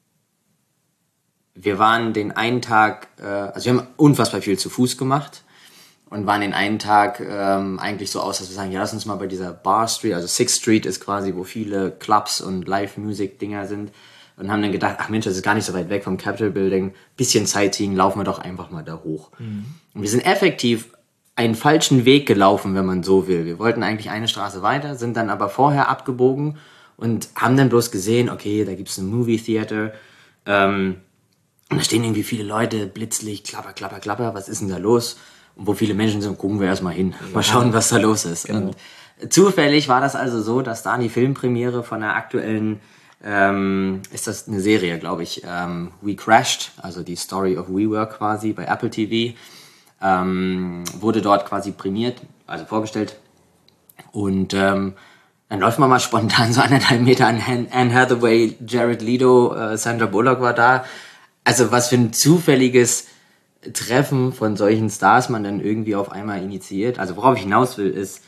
wir waren den einen Tag, äh, also wir haben unfassbar viel zu Fuß gemacht und waren den einen Tag ähm, eigentlich so aus, dass wir sagen, ja, lass uns mal bei dieser Bar Street, also Sixth Street ist quasi, wo viele Clubs und Live-Music-Dinger sind und haben dann gedacht, ach Mensch, das ist gar nicht so weit weg vom Capitol Building, bisschen Sightseeing, laufen wir doch einfach mal da hoch. Mhm. Und wir sind effektiv einen falschen Weg gelaufen, wenn man so will. Wir wollten eigentlich eine Straße weiter, sind dann aber vorher abgebogen und haben dann bloß gesehen, okay, da gibt's ein Movie Theater, ähm, und da stehen irgendwie viele Leute, Blitzlicht, klapper, klapper, klapper, was ist denn da los? Und wo viele Menschen sind, gucken wir erstmal hin, mal schauen, was da los ist. Genau. Und zufällig war das also so, dass da die Filmpremiere von der aktuellen, ähm, ist das eine Serie, glaube ich, ähm, We Crashed, also die Story of WeWork quasi bei Apple T V, ähm, wurde dort quasi prämiert, also vorgestellt. Und ähm, dann läuft man mal spontan so anderthalb Meter an Anne Hathaway, Jared Leto, äh, Sandra Bullock war da. Also was für ein zufälliges Treffen von solchen Stars man dann irgendwie auf einmal initiiert. Also worauf ich hinaus will, ist,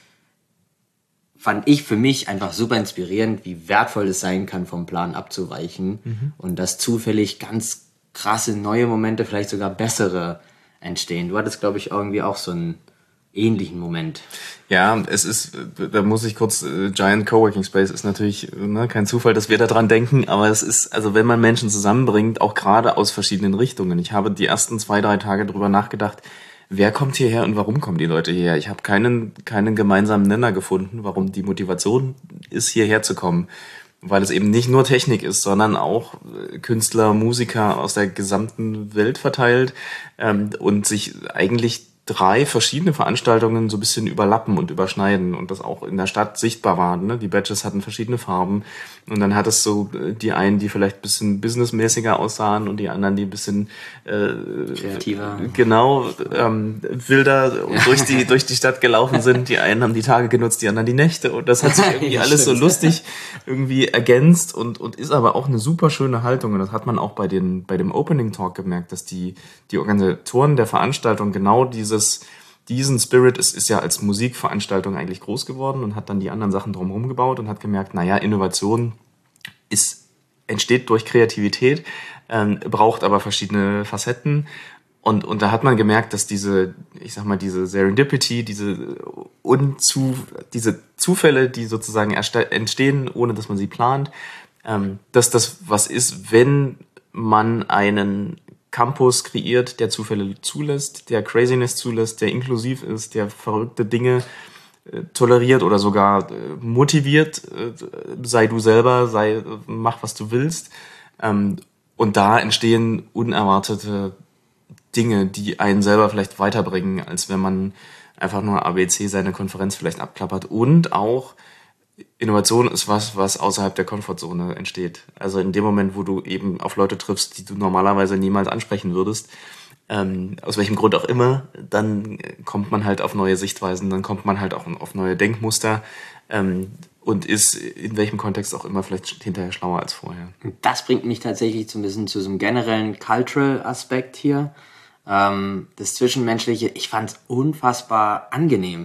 fand ich für mich einfach super inspirierend, wie wertvoll es sein kann, vom Plan abzuweichen mhm. und dass zufällig ganz krasse neue Momente, vielleicht sogar bessere entstehen. Du hattest, glaube ich, irgendwie auch so einen ähnlichen Moment. Ja, es ist, da muss ich kurz, äh, Giant Coworking Space ist natürlich ne, kein Zufall, dass wir da dran denken, aber es ist, also wenn man Menschen zusammenbringt, auch gerade aus verschiedenen Richtungen. Ich habe die ersten zwei, drei Tage drüber nachgedacht, wer kommt hierher und warum kommen die Leute hierher? Ich habe keinen, keinen gemeinsamen Nenner gefunden, warum die Motivation ist, hierher zu kommen. Weil es eben nicht nur Technik ist, sondern auch Künstler, Musiker aus der gesamten Welt verteilt ähm, und sich eigentlich drei verschiedene Veranstaltungen so ein bisschen überlappen und überschneiden und das auch in der Stadt sichtbar war. Ne? Die Badges hatten verschiedene Farben und dann hat es so die einen, die vielleicht ein bisschen businessmäßiger aussahen und die anderen, die ein bisschen äh, kreativer, genau ähm, wilder und durch die durch die Stadt gelaufen sind. Die einen haben die Tage genutzt, die anderen die Nächte und das hat sich irgendwie ja, alles stimmt. so lustig irgendwie ergänzt und und ist aber auch eine super schöne Haltung und das hat man auch bei den bei dem Opening Talk gemerkt, dass die die Organisatoren der Veranstaltung genau dieses diesen Spirit ist, ist ja als Musikveranstaltung eigentlich groß geworden und hat dann die anderen Sachen drumherum gebaut und hat gemerkt, naja, Innovation ist, entsteht durch Kreativität, ähm, braucht aber verschiedene Facetten und, und da hat man gemerkt, dass diese, ich sag mal, diese Serendipity, diese Unzu, diese Zufälle, die sozusagen entstehen, ohne dass man sie plant, ähm, dass das was ist, wenn man einen Campus kreiert, der Zufälle zulässt, der Craziness zulässt, der inklusiv ist, der verrückte Dinge äh, toleriert oder sogar äh, motiviert, äh, sei du selber, sei, mach was du willst. Ähm, und da entstehen unerwartete Dinge, die einen selber vielleicht weiterbringen, als wenn man einfach nur A B C seine Konferenz vielleicht abklappert. Und auch Innovation ist was, was außerhalb der Komfortzone entsteht. Also in dem Moment, wo du eben auf Leute triffst, die du normalerweise niemals ansprechen würdest, ähm, aus welchem Grund auch immer, dann kommt man halt auf neue Sichtweisen, dann kommt man halt auch auf neue Denkmuster ähm, und ist in welchem Kontext auch immer vielleicht hinterher schlauer als vorher. Das bringt mich tatsächlich so ein bisschen zu so einem generellen Cultural-Aspekt hier. Ähm, das Zwischenmenschliche, ich fand es unfassbar angenehm.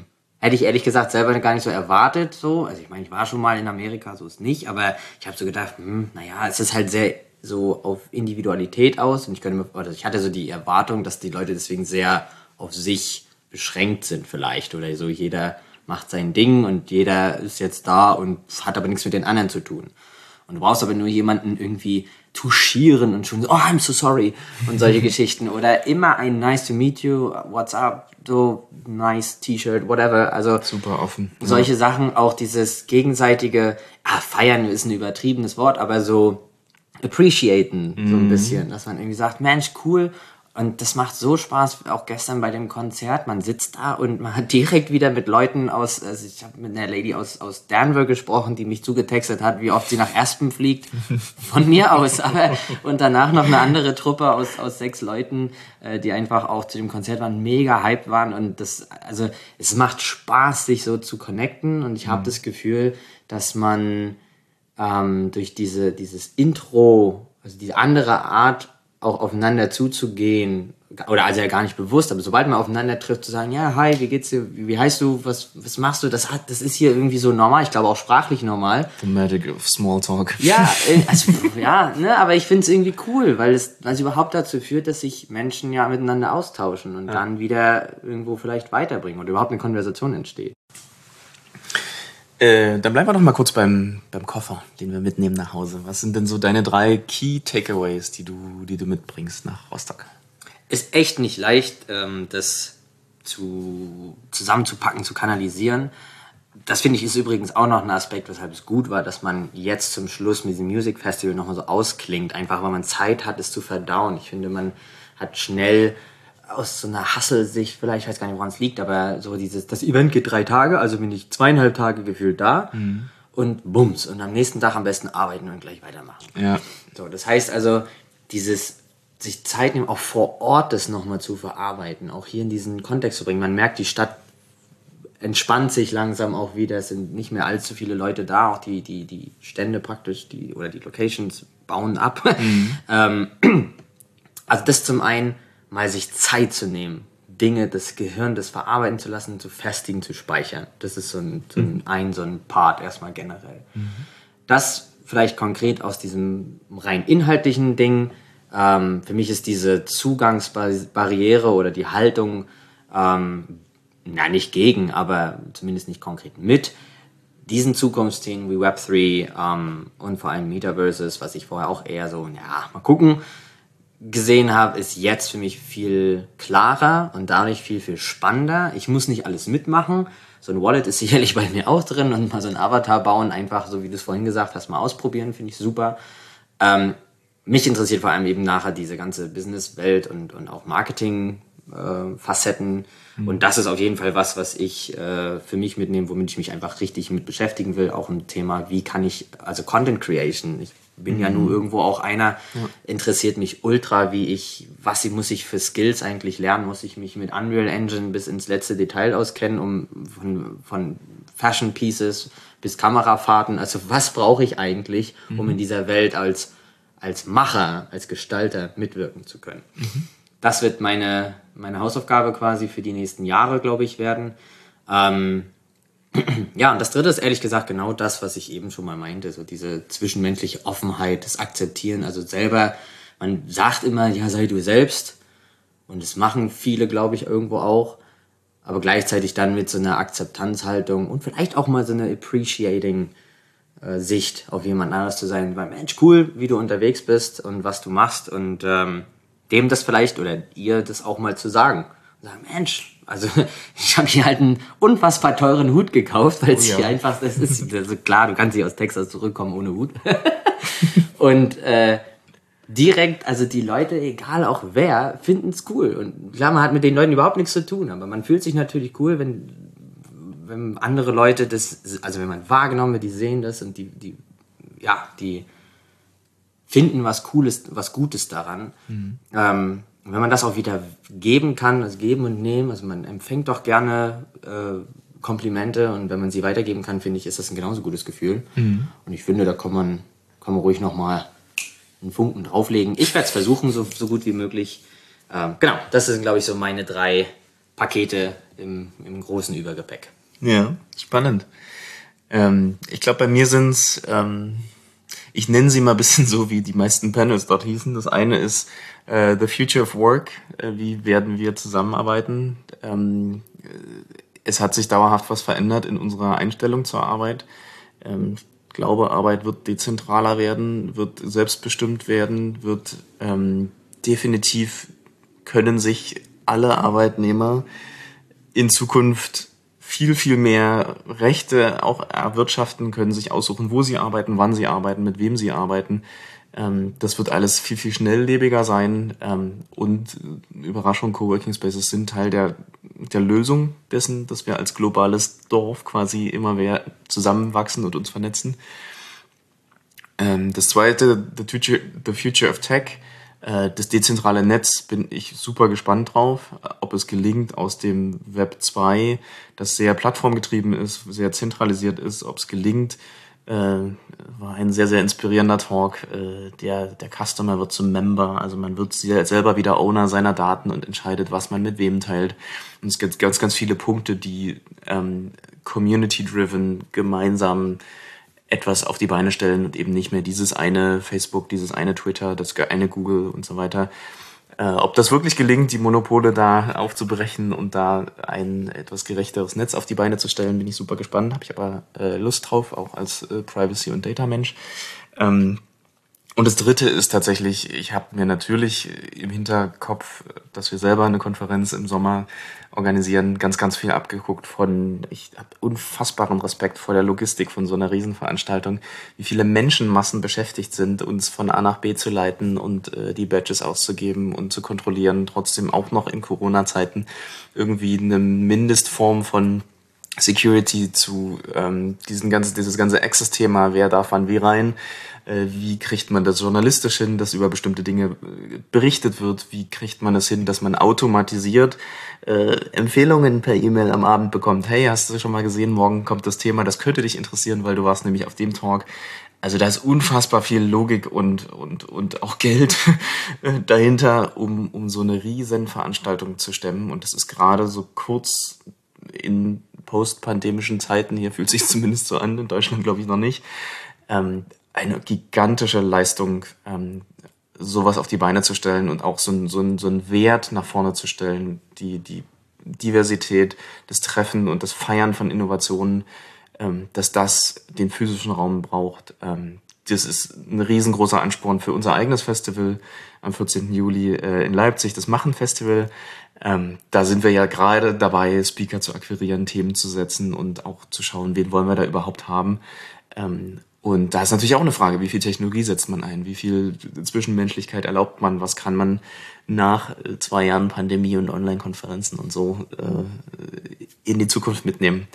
hätte ich ehrlich gesagt selber gar nicht so erwartet. So. Also ich meine, ich war schon mal in Amerika, so ist nicht, aber ich habe so gedacht, hm, naja, es ist halt sehr so auf Individualität aus und ich könnte mir, oder ich hatte so die Erwartung, dass die Leute deswegen sehr auf sich beschränkt sind vielleicht oder so. Jeder macht sein Ding und jeder ist jetzt da und hat aber nichts mit den anderen zu tun. Und du brauchst aber nur jemanden irgendwie touchieren und schon so, oh, I'm so sorry und solche Geschichten. Oder immer ein nice to meet you, what's up, so nice T-Shirt, whatever. Also super offen. Solche ja. Sachen, auch dieses gegenseitige, ah, feiern ist ein übertriebenes Wort, aber so appreciaten mhm. so ein bisschen, dass man irgendwie sagt, Mensch, cool. Und das macht so Spaß, auch gestern bei dem Konzert. Man sitzt da und man hat direkt wieder mit Leuten aus, also ich habe mit einer Lady aus, aus Denver gesprochen, die mich zugetextet hat, wie oft sie nach Aspen fliegt. Von mir aus. Aber, und danach noch eine andere Truppe aus, aus sechs Leuten, äh, die einfach auch zu dem Konzert waren, mega hyped waren. Und das, also es macht Spaß, sich so zu connecten. Und ich habe mhm. das Gefühl, dass man ähm, durch diese, dieses Intro, also diese andere Art, auch aufeinander zuzugehen, oder also ja gar nicht bewusst, aber sobald man aufeinander trifft, zu sagen, ja, hi, wie geht's dir, wie, wie heißt du, was, was machst du, das hat, das ist hier irgendwie so normal, ich glaube auch sprachlich normal. The magic of small talk. Ja, also, ja, ne, aber ich finde es irgendwie cool, weil es, weil es überhaupt dazu führt, dass sich Menschen ja miteinander austauschen und ja. dann wieder irgendwo vielleicht weiterbringen oder überhaupt eine Konversation entsteht. Äh, dann bleiben wir doch mal kurz beim, beim Koffer, den wir mitnehmen nach Hause. Was sind denn so deine drei Key Takeaways, die du, die du mitbringst nach Rostock? Ist echt nicht leicht, ähm, das zu, zusammenzupacken, zu kanalisieren. Das finde ich ist übrigens auch noch ein Aspekt, weshalb es gut war, dass man jetzt zum Schluss mit diesem Music Festival nochmal so ausklingt. Einfach, weil man Zeit hat, es zu verdauen. Ich finde, man hat schnell aus so einer Hustle-Sicht, vielleicht, ich weiß gar nicht, woran es liegt, aber so dieses, das Event geht drei Tage, also bin ich zweieinhalb Tage gefühlt da mhm. und bums. Und am nächsten Tag am besten arbeiten und gleich weitermachen. Ja. So, das heißt also, dieses sich Zeit nehmen, auch vor Ort das nochmal zu verarbeiten, auch hier in diesen Kontext zu bringen. Man merkt, die Stadt entspannt sich langsam auch wieder, es sind nicht mehr allzu viele Leute da, auch die, die, die Stände praktisch, die, oder die Locations bauen ab. Mhm. ähm, also das zum einen, mal sich Zeit zu nehmen, Dinge, das Gehirn, das verarbeiten zu lassen, zu festigen, zu speichern. Das ist so ein, so ein, ein, so ein Part erstmal generell. Mhm. Das vielleicht konkret aus diesem rein inhaltlichen Ding. Ähm, für mich ist diese Zugangsbarriere oder die Haltung, ähm, na nicht gegen, aber zumindest nicht konkret mit diesen Zukunftsthemen wie Web drei ähm, und vor allem Metaverses, was ich vorher auch eher so, ja, mal gucken, gesehen habe, ist jetzt für mich viel klarer und dadurch viel, viel spannender. Ich muss nicht alles mitmachen. So ein Wallet ist sicherlich bei mir auch drin und mal so ein Avatar bauen, einfach so wie du es vorhin gesagt hast, mal ausprobieren, finde ich super. Ähm, mich interessiert vor allem eben nachher diese ganze Businesswelt und, und auch Marketing-Facetten. Äh, mhm. Und das ist auf jeden Fall was, was ich äh, für mich mitnehme, womit ich mich einfach richtig mit beschäftigen will. Auch ein Thema, wie kann ich, also Content Creation. Ich bin mhm. ja nur irgendwo auch einer, ja. interessiert mich ultra, wie ich, was muss ich für Skills eigentlich lernen, muss ich mich mit Unreal Engine bis ins letzte Detail auskennen, um von, von Fashion Pieces bis Kamerafahrten, also was brauche ich eigentlich, mhm. um in dieser Welt als, als Macher, als Gestalter mitwirken zu können. Mhm. Das wird meine, meine Hausaufgabe quasi für die nächsten Jahre, glaube ich, werden. Ähm, Ja, und das dritte ist ehrlich gesagt genau das, was ich eben schon mal meinte, so diese zwischenmenschliche Offenheit, das Akzeptieren, also selber, man sagt immer, ja, sei du selbst und das machen viele, glaube ich, irgendwo auch, aber gleichzeitig dann mit so einer Akzeptanzhaltung und vielleicht auch mal so eine appreciating äh, Sicht auf jemand anderes zu sein, weil Mensch, cool, wie du unterwegs bist und was du machst und ähm, dem das vielleicht oder ihr das auch mal zu sagen. Und sagen, Mensch, also ich habe hier halt einen unfassbar teuren Hut gekauft, weil es oh, ja. hier einfach, das ist also klar, du kannst nicht aus Texas zurückkommen ohne Hut. Und äh, direkt, also die Leute, egal auch wer, finden es cool. Und klar, man hat mit den Leuten überhaupt nichts zu tun, aber man fühlt sich natürlich cool, wenn, wenn andere Leute das, also wenn man wahrgenommen wird, die sehen das und die, die, ja, die finden was Cooles, was Gutes daran. Mhm. Ähm, Und wenn man das auch wieder geben kann, also geben und nehmen, also man empfängt doch gerne äh, Komplimente und wenn man sie weitergeben kann, finde ich, ist das ein genauso gutes Gefühl. Mhm. Und ich finde, da kann man, kann man ruhig nochmal einen Funken drauflegen. Ich werde es versuchen, so, so gut wie möglich. Ähm, genau, das sind, glaube ich, so meine drei Pakete im, im großen Übergepäck. Ja, spannend. Ähm, ich glaube, bei mir sind's, ähm, ich nenne sie mal ein bisschen so, wie die meisten Panels dort hießen. Das eine ist äh, The Future of Work. Äh, wie werden wir zusammenarbeiten? Ähm, es hat sich dauerhaft was verändert in unserer Einstellung zur Arbeit. Ähm, ich glaube, Arbeit wird dezentraler werden, wird selbstbestimmt werden, wird ähm, definitiv können sich alle Arbeitnehmer in Zukunft viel, viel mehr Rechte auch erwirtschaften, können sich aussuchen, wo sie arbeiten, wann sie arbeiten, mit wem sie arbeiten. Ähm, das wird alles viel, viel schnelllebiger sein. Ähm, und Überraschung, Coworking Spaces sind Teil der, der Lösung dessen, dass wir als globales Dorf quasi immer mehr zusammenwachsen und uns vernetzen. Ähm, das zweite, the future, the future of Tech. Das dezentrale Netz bin ich super gespannt drauf, ob es gelingt aus dem Web zwei, das sehr plattformgetrieben ist, sehr zentralisiert ist, ob es gelingt, äh, war ein sehr, sehr inspirierender Talk, äh, der, der Customer wird zum Member, also man wird selber wieder Owner seiner Daten und entscheidet, was man mit wem teilt. Und es gibt ganz, ganz viele Punkte, die ähm, community-driven gemeinsam etwas auf die Beine stellen und eben nicht mehr dieses eine Facebook, dieses eine Twitter, das eine Google und so weiter. Äh, ob das wirklich gelingt, die Monopole da aufzubrechen und da ein etwas gerechteres Netz auf die Beine zu stellen, bin ich super gespannt. Habe ich aber äh, Lust drauf, auch als äh, Privacy- und Data-Mensch. Ähm, Und das Dritte ist tatsächlich, ich habe mir natürlich im Hinterkopf, dass wir selber eine Konferenz im Sommer organisieren, ganz, ganz viel abgeguckt von, ich habe unfassbaren Respekt vor der Logistik von so einer Riesenveranstaltung, wie viele Menschenmassen beschäftigt sind, uns von A nach B zu leiten und äh, die Badges auszugeben und zu kontrollieren, trotzdem auch noch in Corona-Zeiten irgendwie eine Mindestform von Security zu ähm, diesen ganzen, dieses ganze Access-Thema, wer darf wann wie rein, äh, wie kriegt man das journalistisch hin, dass über bestimmte Dinge äh, berichtet wird, wie kriegt man es hin, dass man automatisiert äh, Empfehlungen per E-Mail am Abend bekommt. Hey, hast du schon mal gesehen, morgen kommt das Thema, das könnte dich interessieren, weil du warst nämlich auf dem Talk. Also da ist unfassbar viel Logik und und und auch Geld dahinter, um um so eine riesen Veranstaltung zu stemmen, und das ist gerade so kurz in post-pandemischen Zeiten, hier fühlt sich zumindest so an, in Deutschland glaube ich noch nicht, ähm, eine gigantische Leistung, ähm, sowas auf die Beine zu stellen und auch so ein, so ein, so ein Wert nach vorne zu stellen, die, die Diversität, das Treffen und das Feiern von Innovationen, ähm, dass das den physischen Raum braucht. Ähm, das ist ein riesengroßer Ansporn für unser eigenes Festival am vierzehnten Juli äh, in Leipzig, das Machen-Festival. Ähm, da sind wir ja gerade dabei, Speaker zu akquirieren, Themen zu setzen und auch zu schauen, wen wollen wir da überhaupt haben. Ähm, und da ist natürlich auch eine Frage, wie viel Technologie setzt man ein, wie viel Zwischenmenschlichkeit erlaubt man, was kann man nach zwei Jahren Pandemie und Online-Konferenzen und so äh, in die Zukunft mitnehmen.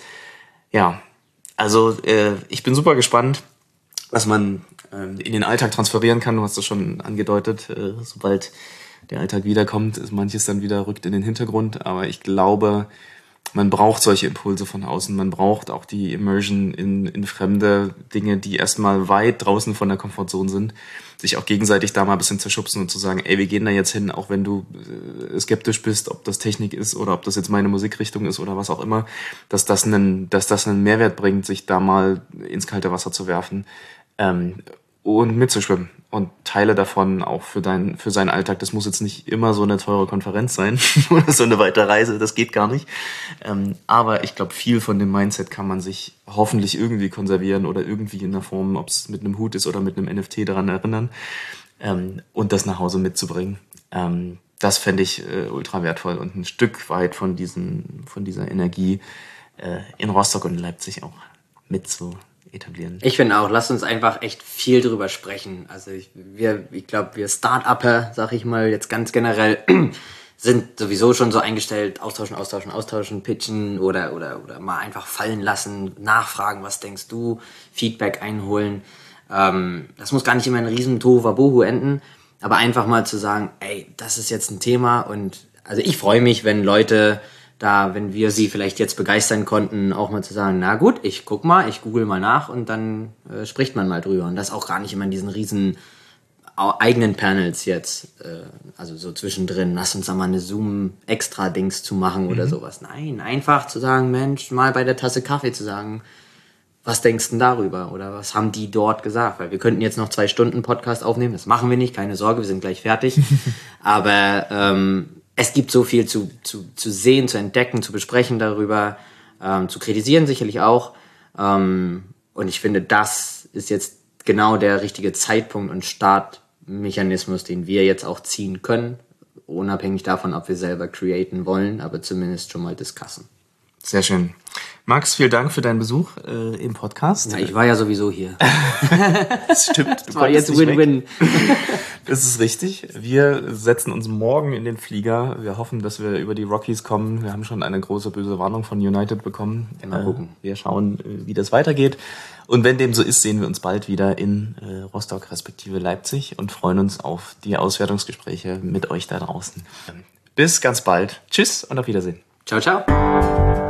Ja, also äh, ich bin super gespannt, was man äh, in den Alltag transferieren kann. Du hast das schon angedeutet, äh, sobald der Alltag wiederkommt, ist manches dann wieder rückt in den Hintergrund. Aber ich glaube, man braucht solche Impulse von außen. Man braucht auch die Immersion in, in fremde Dinge, die erstmal weit draußen von der Komfortzone sind. Sich auch gegenseitig da mal ein bisschen zerschubsen und zu sagen, ey, wir gehen da jetzt hin, auch wenn du äh, skeptisch bist, ob das Technik ist oder ob das jetzt meine Musikrichtung ist oder was auch immer, dass das einen, dass das einen Mehrwert bringt, sich da mal ins kalte Wasser zu werfen. Ähm, und mitzuschwimmen und Teile davon auch für dein, für seinen Alltag. Das muss jetzt nicht immer so eine teure Konferenz sein oder so eine weite Reise, das geht gar nicht. Ähm, aber ich glaube, viel von dem Mindset kann man sich hoffentlich irgendwie konservieren oder irgendwie in der Form, ob es mit einem Hut ist oder mit einem N F T daran erinnern, ähm, und das nach Hause mitzubringen. Ähm, das fände ich äh, ultra wertvoll und ein Stück weit von diesen, von dieser Energie äh, in Rostock und in Leipzig auch mit zu etablieren. Ich finde auch, lasst uns einfach echt viel drüber sprechen. Also ich, wir, ich glaube, wir Start-Upper, sag ich mal, jetzt ganz generell, sind sowieso schon so eingestellt, austauschen, austauschen, austauschen, pitchen oder, oder, oder mal einfach fallen lassen, nachfragen, was denkst du, Feedback einholen. Ähm, das muss gar nicht immer ein riesen Tohuwabohu enden, aber einfach mal zu sagen, ey, das ist jetzt ein Thema, und also ich freue mich, wenn Leute da, wenn wir sie vielleicht jetzt begeistern konnten, auch mal zu sagen, na gut, ich guck mal, ich google mal nach und dann äh, spricht man mal drüber. Und das auch gar nicht immer in diesen riesen eigenen Panels jetzt, äh, also so zwischendrin, lass uns da mal eine Zoom-Extra-Dings zu machen oder mhm. sowas. Nein, einfach zu sagen, Mensch, mal bei der Tasse Kaffee zu sagen, was denkst du denn darüber? Oder was haben die dort gesagt? Weil wir könnten jetzt noch zwei Stunden Podcast aufnehmen, das machen wir nicht, keine Sorge, wir sind gleich fertig. Aber ähm, es gibt so viel zu, zu, zu sehen, zu entdecken, zu besprechen darüber, ähm, zu kritisieren sicherlich auch. Ähm, und ich finde, das ist jetzt genau der richtige Zeitpunkt und Startmechanismus, den wir jetzt auch ziehen können, unabhängig davon, ob wir selber createn wollen, aber zumindest schon mal discussen. Sehr schön. Max, vielen Dank für deinen Besuch äh, im Podcast. Ja, ich war ja sowieso hier. Das stimmt. Das war jetzt Win-Win. Das ist richtig. Wir setzen uns morgen in den Flieger. Wir hoffen, dass wir über die Rockies kommen. Wir haben schon eine große böse Warnung von United bekommen. Mal gucken. Äh, wir schauen, wie das weitergeht. Und wenn dem so ist, sehen wir uns bald wieder in äh, Rostock respektive Leipzig und freuen uns auf die Auswertungsgespräche mit euch da draußen. Bis ganz bald. Tschüss und auf Wiedersehen. Ciao, ciao.